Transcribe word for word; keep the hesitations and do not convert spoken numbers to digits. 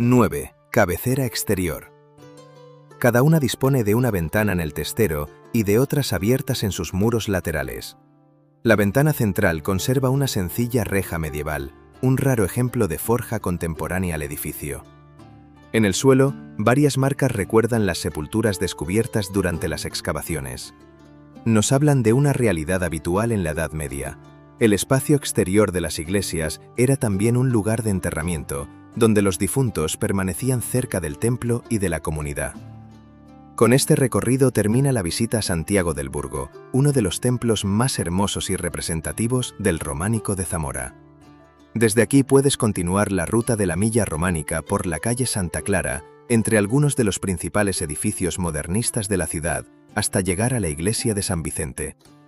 nueve. Cabecera exterior. Cada una dispone de una ventana en el testero y de otras abiertas en sus muros laterales. La ventana central conserva una sencilla reja medieval, un raro ejemplo de forja contemporánea al edificio. En el suelo, varias marcas recuerdan las sepulturas descubiertas durante las excavaciones. Nos hablan de una realidad habitual en la Edad Media. El espacio exterior de las iglesias era también un lugar de enterramiento, donde los difuntos permanecían cerca del templo y de la comunidad. Con este recorrido termina la visita a Santiago del Burgo, uno de los templos más hermosos y representativos del románico de Zamora. Desde aquí puedes continuar la ruta de la milla románica por la calle Santa Clara, entre algunos de los principales edificios modernistas de la ciudad, hasta llegar a la iglesia de San Vicente.